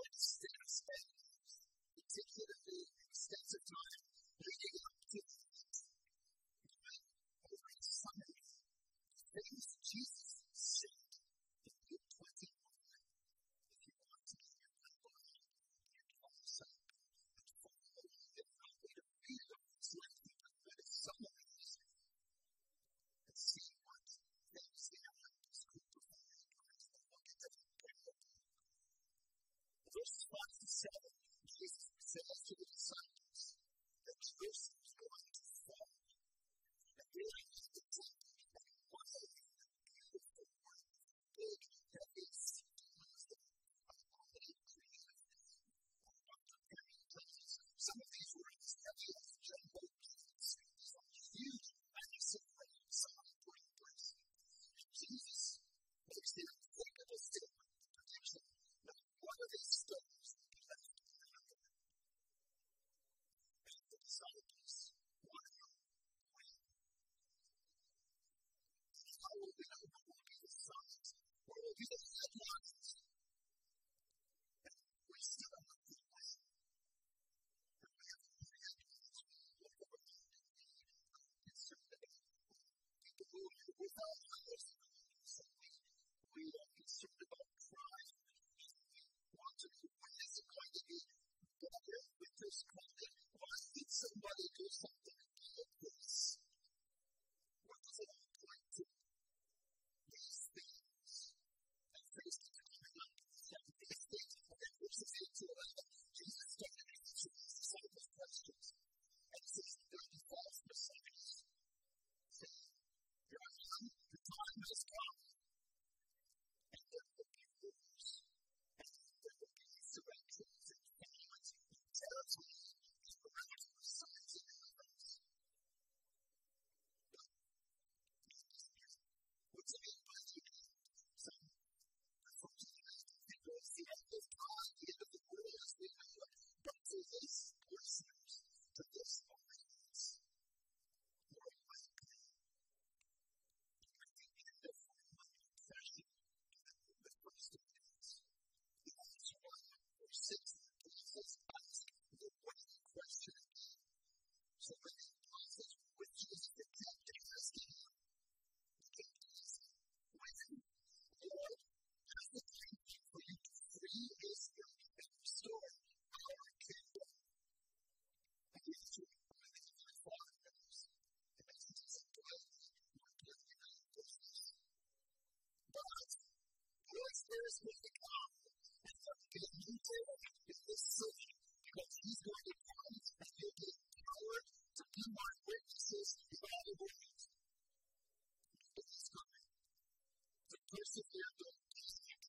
spent particularly extensive time leading up to over the summer. Things Jesus said in Luke 21. If you want to hear that book, you can also follow along and probably to read it. It's like we put a summary and see what things they have in this group of Verses 5 to 7, Jesus says to the disciples that Jerusalem is going to fall. And really, the temple was a beautiful one, big, heavy, some of these were as heavy as jumbo plates. These are huge, massive plates, some of them pretty impressive. Jesus makes the unthinkable statement of prediction. One of these stones will be left behind. And the disciples want to know when. How will we know what will be the signs? What will be the headlines? And we still don't know when. And we have to look at what the world is concerned about. People who are without others, we are concerned about crime. Want to know when is it going to be better with this COVID? Why did somebody do something like this? What does it all point to? These things. And face the coming up. And these things. And verses 8 to 11, Jesus started to answer his disciples' questions. And he says, there will be false messiahs. Saying, here I am, the time has come. And there will be wars. And there will be insurrections and famines and territory and miraculous signs and miracles. But what's it mean by doing some unfortunate people see at this time, the end of the world as we know it, but to this listeners, to this audience, more likely, at the end of my confession, the first of these, that's why verse 6 Jesus asks the weighty question again. So when the apostles were with Jesus, they kept asking him, when, Lord, has the time come for you to free Israel and restore our kingdom? And the answer was, my Father knows. And as Jesus dwelt, more clearly than business. But Lord Spirit is going to come and get a new day in this city because he's going to come and he'll be empowered to be my witnesses in all the world. But he's coming to persevere the task.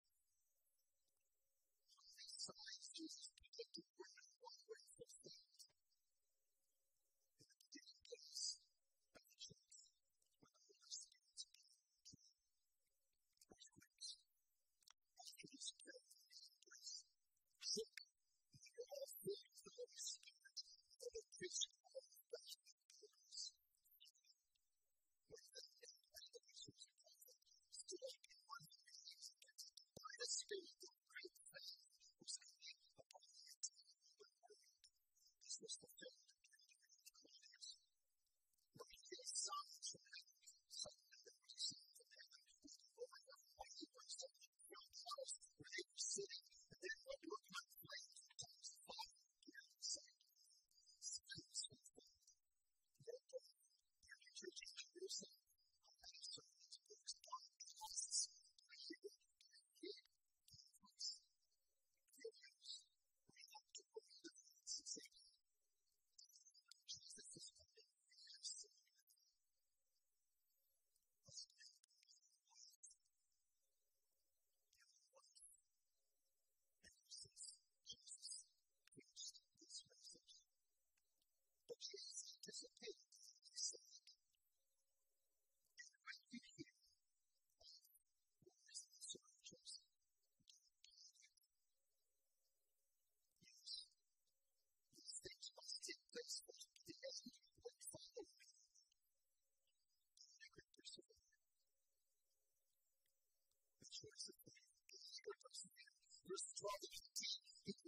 All these signs Jesus predicted were no longer fulfilled. In the beginning days of the church, when the Holy Spirit's power came, earthquakes, after his death and his embrace, sick, and they were all filled with the Holy Spirit, and they preached all the gospel pillars. When the enemies of prophet stood up in one of the things against it, by the Spirit, the great faith was coming upon the entire world. This was fulfilled during Claudius. When he did signs from heaven, suddenly there was a sound from heaven, with the roaring of a mighty person from the house where they were sitting, and then what looked like flames began to follow and descend. Silence was formed. Therefore, there were churches in Jerusalem, and many sermons, books, podcasts, reading, and reading, books, videos, we have to believe the facts and say, Jesus is coming, yes, Jesus preached this message. But Jesus anticipated what he said. And when you hear of wars and insurrections, don't panic. Yes, these things must take place, but the end will follow me. And persevere. The choice of faith is eager persevere. Verse 12 and 15, he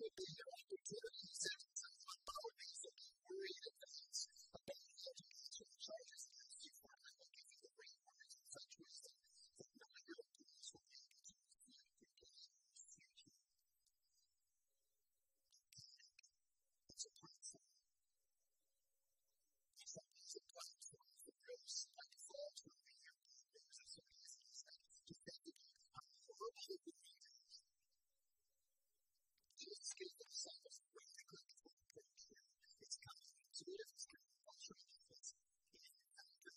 will be your opportunities and empowerment to be worried in advance about the education charges against you for I will give you the right words and such wisdom that none of your opponents will be able to refute your gain in the future. It's a platform. It's a platform for grace by default when we hear news as so easy as that to think that I'm horribly believing. Jesus gave themselves radically to the picture. It's kind of intuitive, it's kind of frustrating, it's ineffective.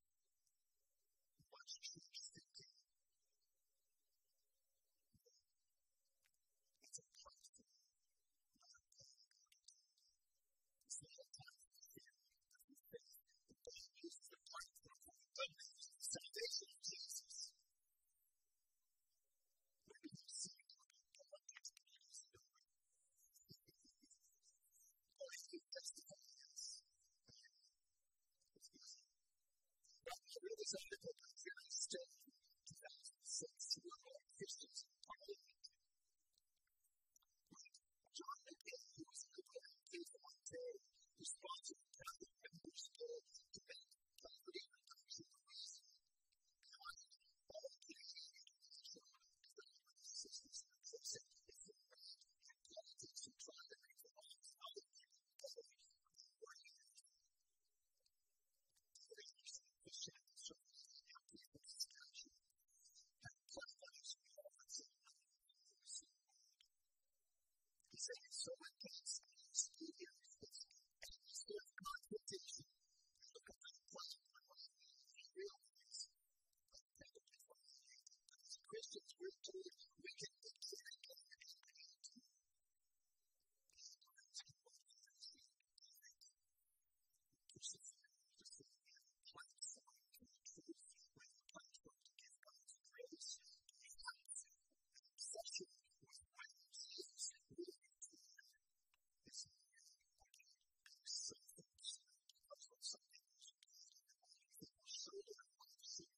Much church thinking. It's a platform, not a playground. It's not a time for fear, but for faith. And God uses the platform for the goodness and salvation of Jesus. Maybe you see it about God takes place in the way. Or if you testify this, it's easy. But I read this article by Jerry Still in 2006. He wrote about Christians in Parliament. John McGill, who was a liberal MP from Ontario, who sponsored a Catholic members' bill to make poverty reduction the reason behind all Canadian international development assistance and processing information and politics and trying to make the lives of other people better than working in it. The shadows of the empty discussion have platforms for office and he said it's so intense and it's easier to fix and it's still confrontation. Look at that platform and you realize that as Christians we're told we can get carried away and create these times can work for us. Platform to the truth with the platform to give God's grace to the life and obsession with what Jesus really did is something because of something was it was so that I want to see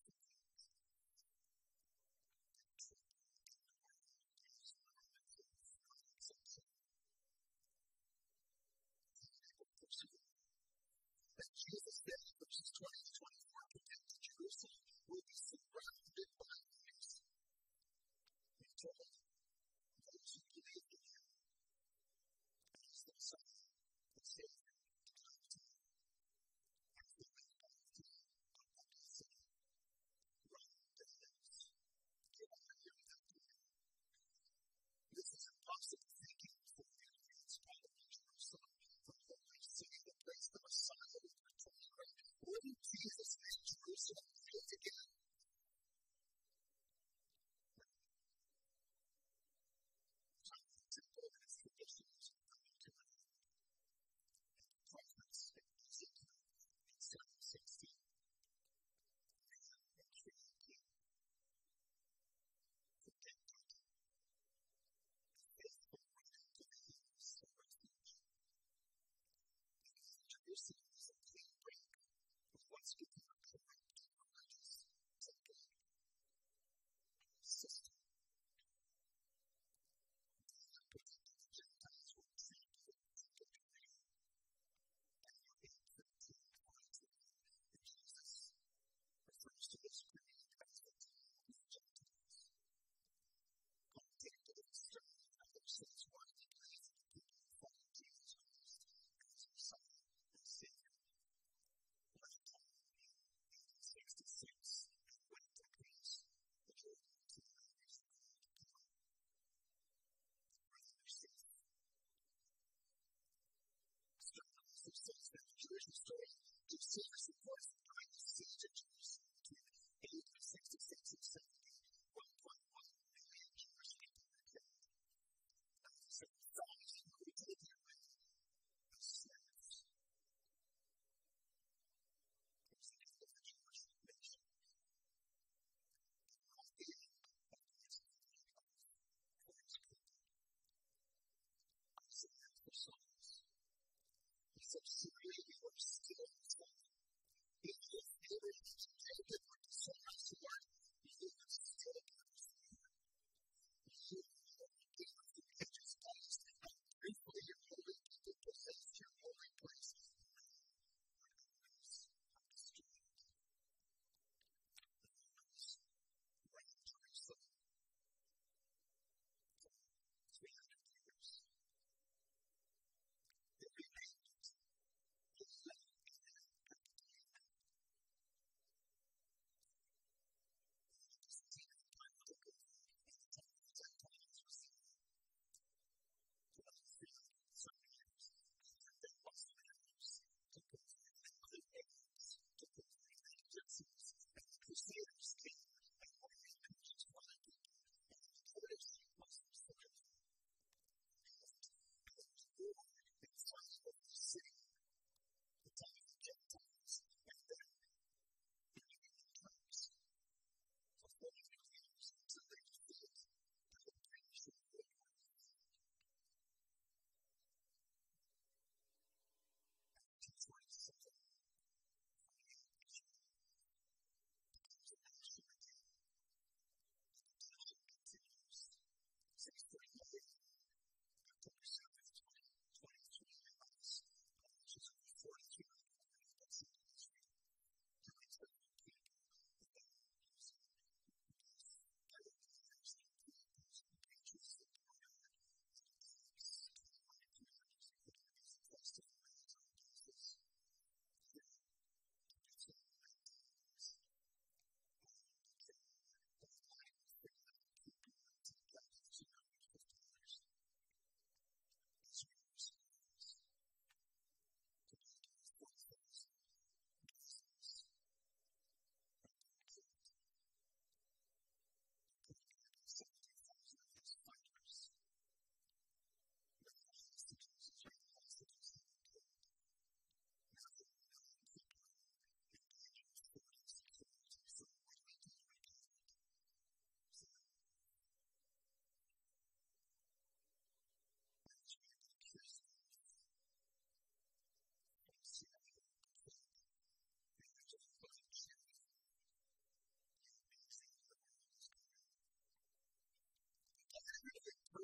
that Jesus said in verses 20 to 24 that Jerusalem will be surrounded by enemies. He told those who believed in him that he's the Messiah, the Savior, to come to him. As the way back to him, I want to say, run the hills, get out of here without delay. This is impossible thinking for the audience following Jerusalem, the holy city, the place the Messiah would return. Wouldn't Jesus make Jerusalem great again? The temple and its traditions are coming to an end. And the prophets in Ezekiel in 7:16 and in 3:18 the dead body, the faithful running to the hills of refuge. Because Jerusalem is a clean break with what's become a corrupt religious temple system. The Gentiles were treated with temple degree. And in 13:22, Jesus refers to this period as the time of the Gentiles. Commentating to the story of others says why they believe that the people who follow Jesus Christ as Messiah and Savior. By the time in 1866 and went to Greece, the Jordan to the Irish called Paul. Brother says, Stern also says that the Jewish historian Josephus reports that during the siege of Jerusalem between 866 and 70, 1.1 million Jewish people were killed. And 7,000 were taken away as slaves. It was the end of the Jewish nation. And not the end of the Israeli life for its people. Isaiah the psalmist. He said, surely you are still in time. If you have never Jacob or the son of sword, you have still got fear. You are the king of the ages, always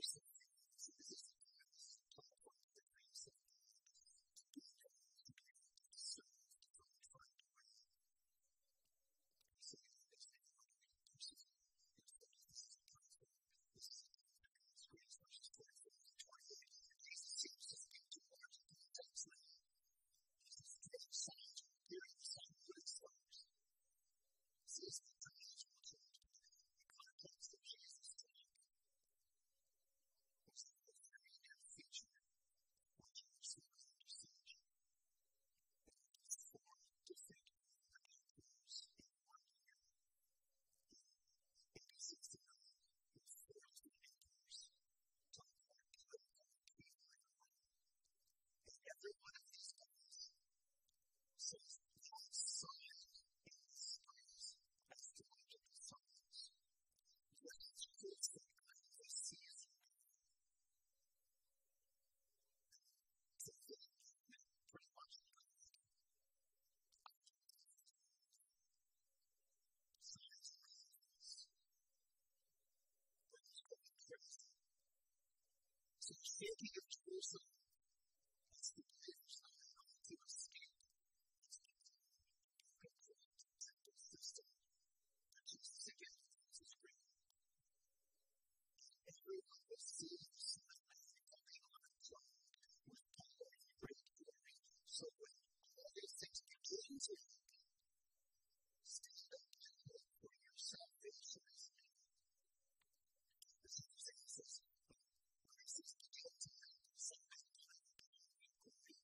City of Jerusalem as the believers are able to escape the temple system that Jesus again is bringing. Everyone will see the Son of Man coming on a cloud with power and great glory. So when all these things begin to happen, stand up and hope for your salvation is near. This is Jesus. This is the guilty man. Something like glory.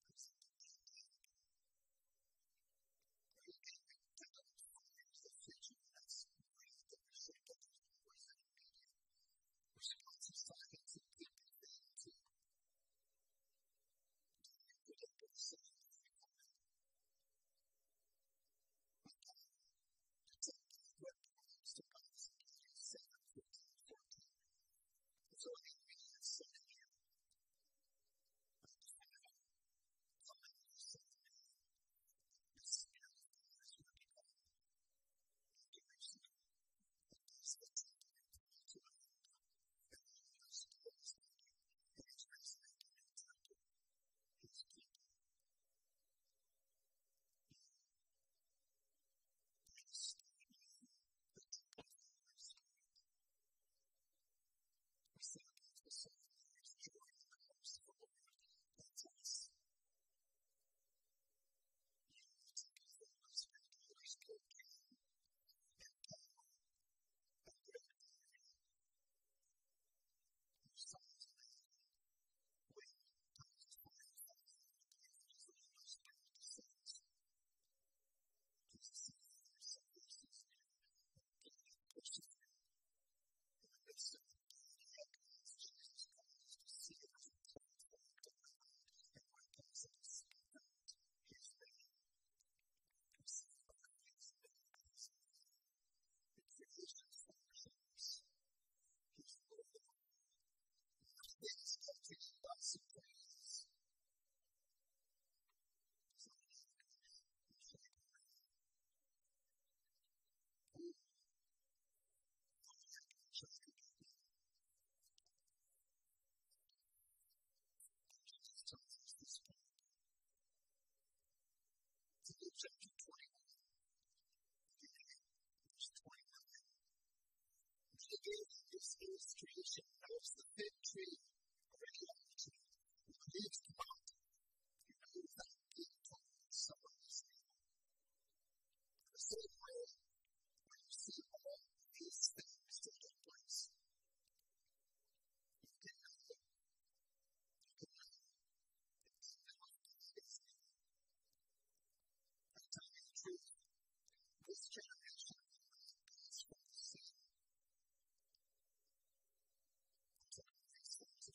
Chapter 21, verse 29. He gave this illustration of the fig tree already on the tree. It leaves the mountain. You know that being told summer is near. The same way, when you see all these things taking place, you can know them. You can know it's now is near. I tell you the truth. This generation is from the sea.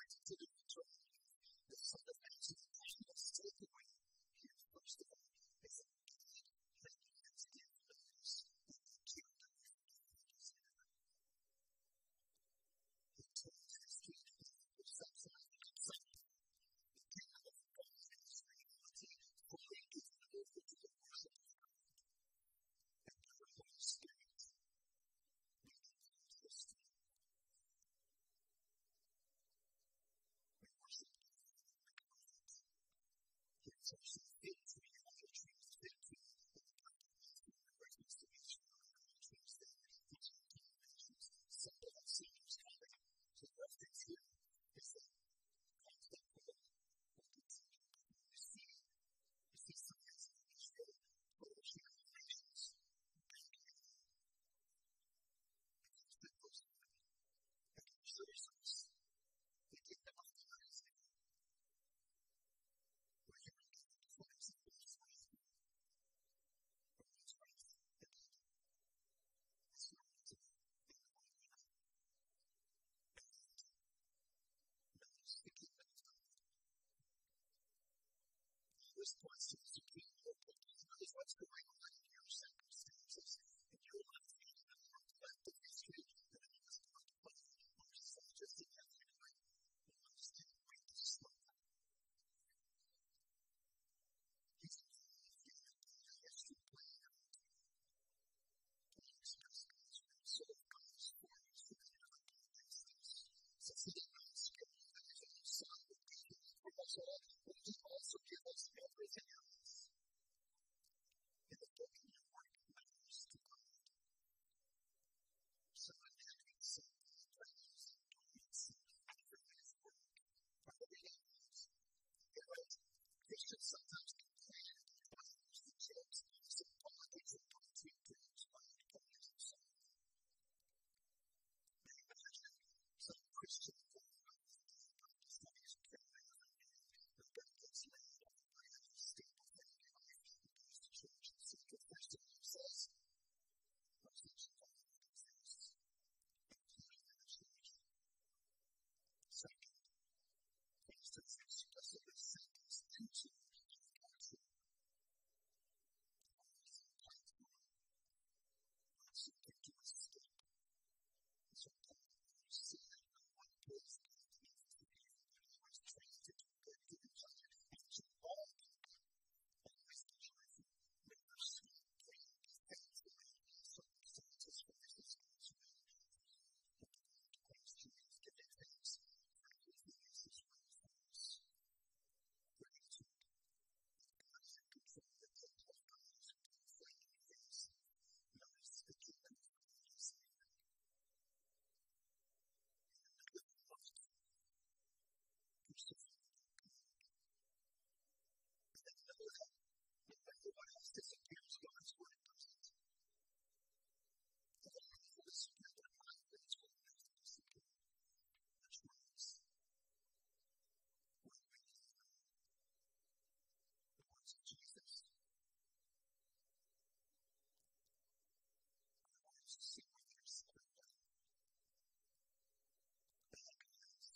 to the eternal. The Son of Man is taken away here, first of all, is that God has given us the kingdom of God. He told his kingdom of something outside. The kingdom of God is reality, fully given over to the worship of God. And the Holy Spirit making existence. We worship God. Here's our faith. We have a truth that we reference to each one of our truths that each of the mentions. Some of us see what's coming. So the reference here is that concept of what the teaching you see signs of Israel, other generations, back in the post and it shows us the kingdom of God is there. We're hearing the defense of God's life. But what's right and good? It's not to be in the way of God. Notice the kingdom of God. This point seems to be notice what's going on in your circumstances, in your life, in your collective history, and in your life. It's just the other way. You understand the way this is going. He's going to give you the history playing out. He express God's will, so God's for you, so that you're not going to face this. Since he did not spare you, that his own son would be here for us all, will he also give us everything else? In the book of your work matters to God. So I have been saying that praise and doings after his work are the realities. You're right. Christians sometimes complain about the jokes and some politics and politics to inspire communities and so on. May imagine some Christian studies program that gets laid off by a stable family life and goes to church and sees the first thing he says, most of us don't know what this is, including in the church. Second, for instance, explicitly sentence into God's word. Always in God's word. Not something to escape. And so you see that no one pays God needs to be, but always tries to do good to each other and to all people. Always be joyful, never sweet, praying, give thanks in all circumstances, for this is God's will. And to Christ Jesus, giving thanks for everything is His will for us. Gratitude. God is in control. The kingdom of God is reflecting things. Notice the kingdom of God is there. The beloved, crucified God. And know that no matter what else disappears, God's word doesn't. The Holy Spirit of God is what makes it disappear. Which means when we hear the words of Jesus, our lives see what they're settled down. That is,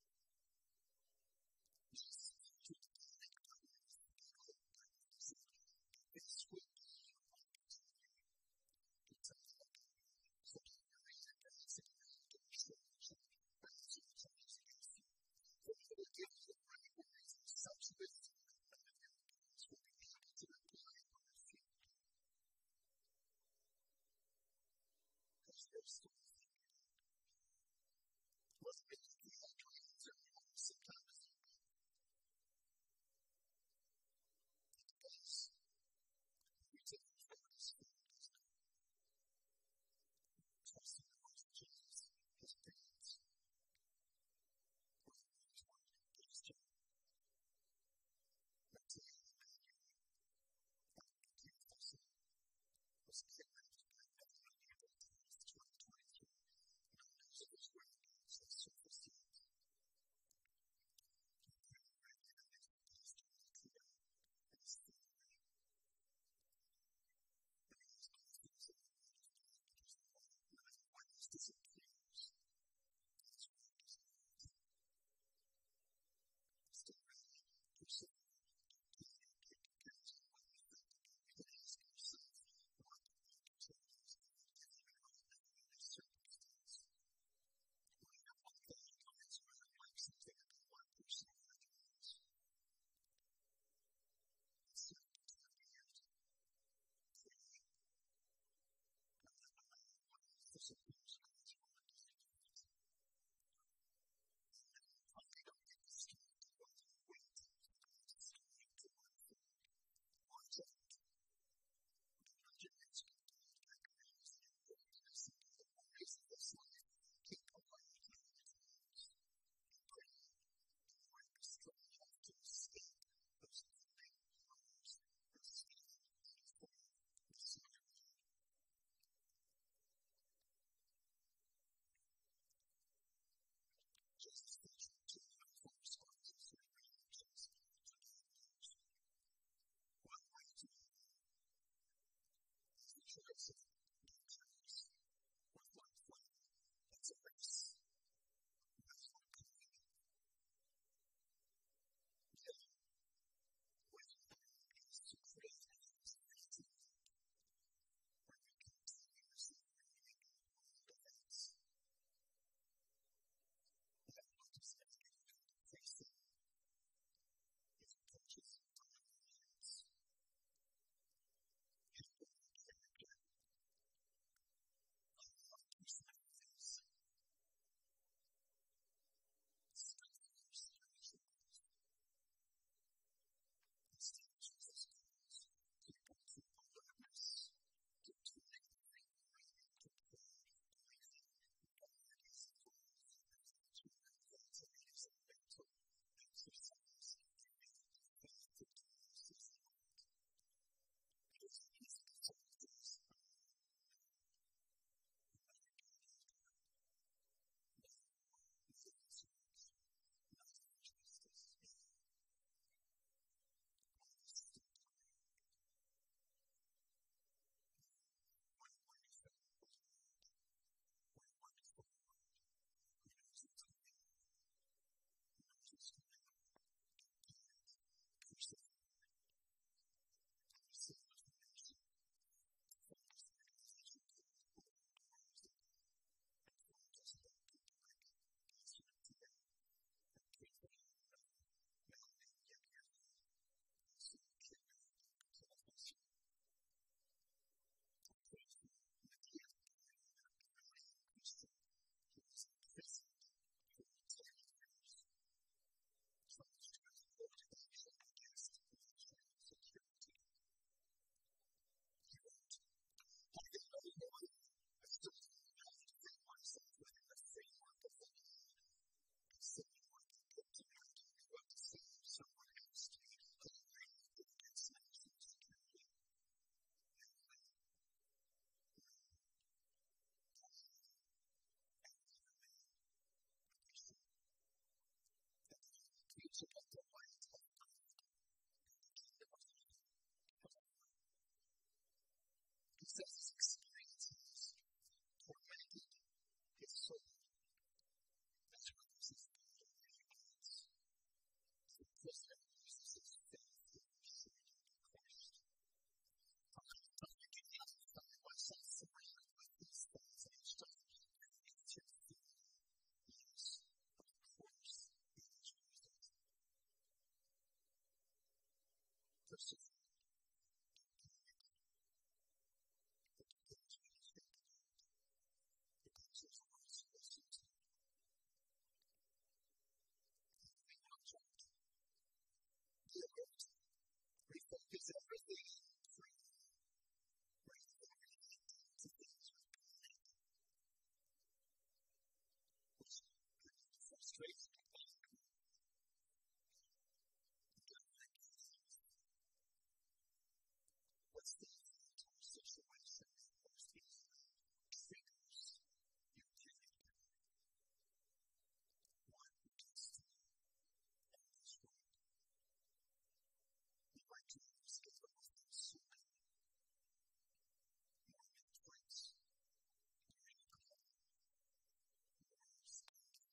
Jesus to connect with people that this will be your opportunity to tell them so that you're in a basic to change as you change your feet. For he will give you the right words in such wisdom that none of your words will be able to reply or refute. Because there's still a thing. Let's make it the dreams or hopes sometimes. Because we take the focus from his God. Trust in the words of Jesus, his parents. Or his word, his job. That's the end of the year. That was kidnapped by Evan Able in 2023. person choose with one foot. It's a race. That's what I'm doing. When you use to create things where you continuously create events, that will just make you facing if it touches timelines. If you have a character, unlock perspectives, strengthen your situation, instead Jesus calls people to awareness, to tuning the brain, to play life. God is involved to things that it is a mental exercise in faith to do this is not. It is easy to say this. He says his experiences tormented his soul. That's what this is about. The prisoner uses his faith to pursue Christ. From time to time, you can identify myself surrounded with these things, and each time it's your feeling, yes, of course, it is worth it. Persevere. Refocus everything free. Bring everything to things with God. Which frustrates me. What's the entire situation that most easily triggers your character? What gets to you in this world? We like to use the word consuming. More intense. More equal. More respectful.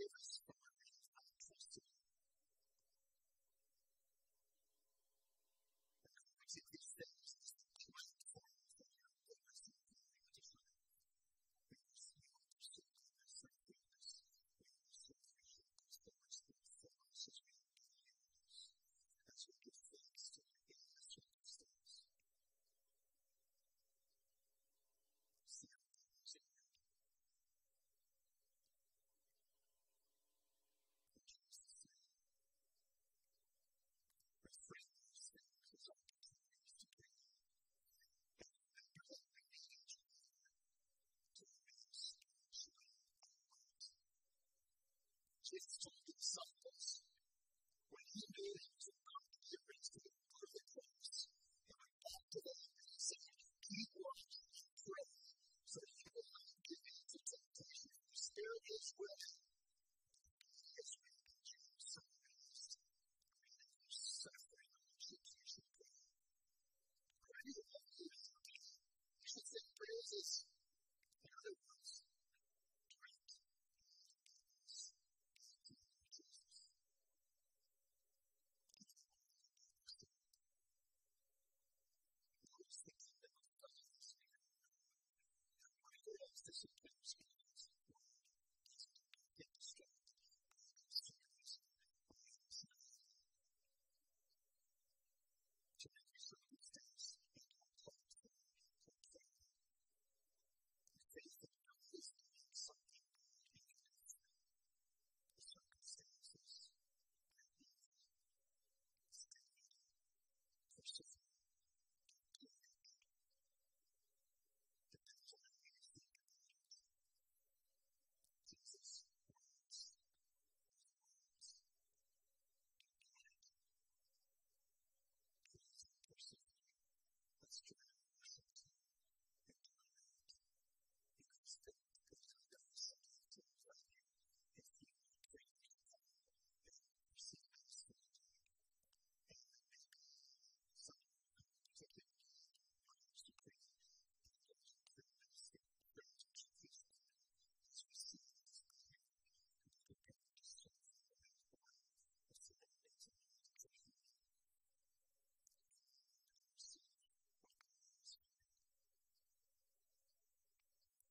forgive us for our trust in you. And to these things is the point for your goodness and for your addition. Because you are so goodness and goodness. We are so appreciate those things for us as we as we give thanks to you in this circumstance. See our things in you. In Jesus' name. Refrain those things as our continues to pray. And remember that we need each other to remain spiritually alert. Jesus told the disciples when he made it to come to the rest of the perfect place, he went back to them and he said, keep watching and pray so that you will not give in to temptation. The spirit is willing, he is weak, and you are so raised. And you suffering on which you should pray. Pray about you. You should say praises. In other words, drink goodness. Jesus. Who is the kingdom of God this year? Michael wants to see things